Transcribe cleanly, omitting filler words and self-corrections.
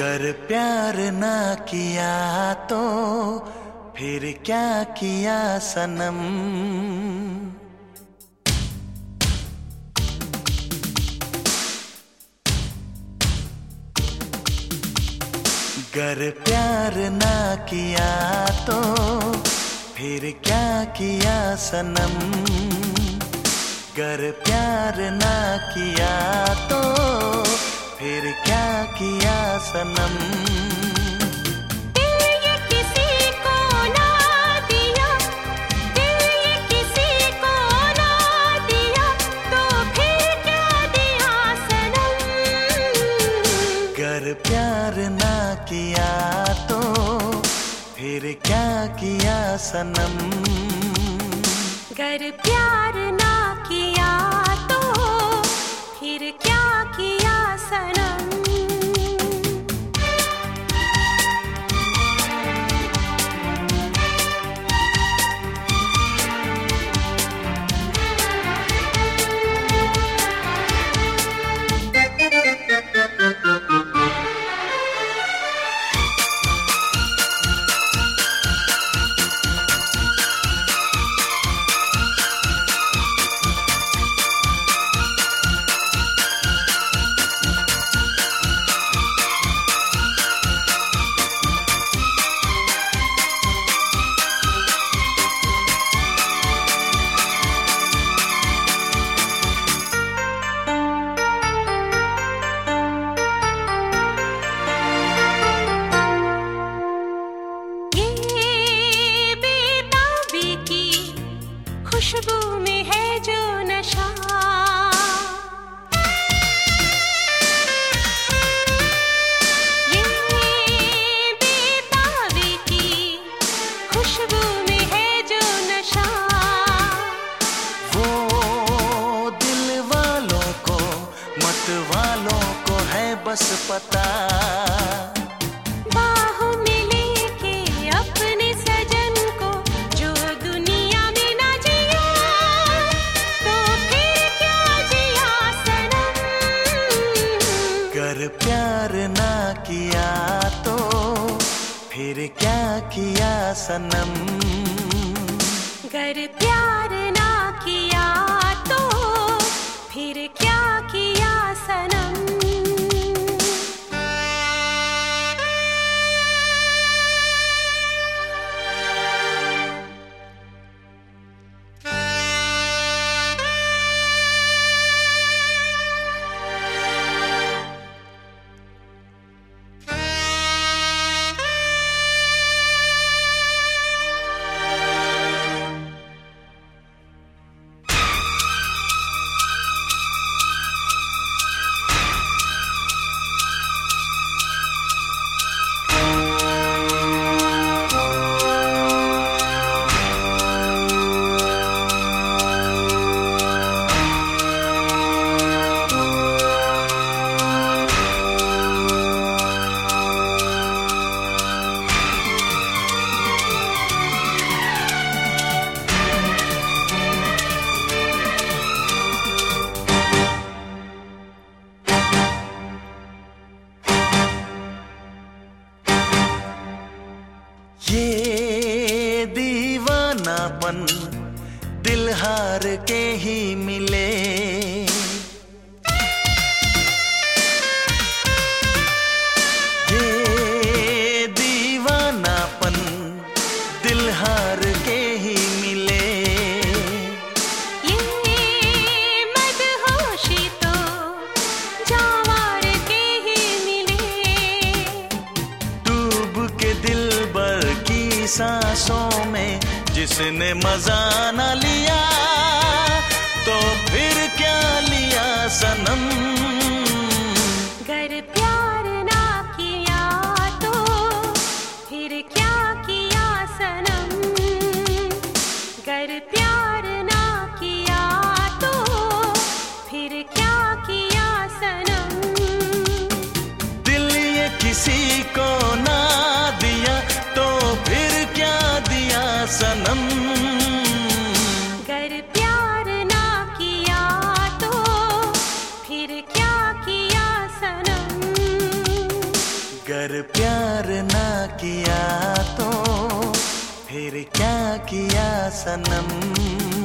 गर प्यार ना किया तो फिर क्या किया सनम। गर प्यार ना किया तो फिर क्या किया सनम। गर प्यार ना किया तो फिर क्या किया सनम। दिल ये किसी को ना दिया, दिल ये किसी को ना दिया तो फिर क्या दिया सनम। गर प्यार ना किया तो फिर क्या किया सनम। गर प्यार ना किया तो फिर क्या किया सनम। खुशबू में है जो नशा, ये बेताबी की खुशबू में है जो नशा। वो दिल वालों को मत वालों को है बस पता। बाहों में लेके अपने सजन को जो दुनिया में ना जिया तो फिर क्या जिया सनम। गर प्यार ना किया तो फिर क्या किया सनम। गर प्यार ना किया तो फिर क्या किया सनम। ये दीवानापन दिल हार के ही मिले। ये दीवानापन दिल हार के ही मिले। ये मदहोशी तो जावार के ही मिले। डूब के दिलबर की सांसों में जिसने मजा न लिया तो फिर क्या लिया सनम। गर प्यार ना किया तो फिर क्या किया सनम। गर प्यार ना किया तो फिर क्या किया सनम। दिल ये किसी को ना दिया तो फिर क्या दिया सनम। फिर क्या किया सनम।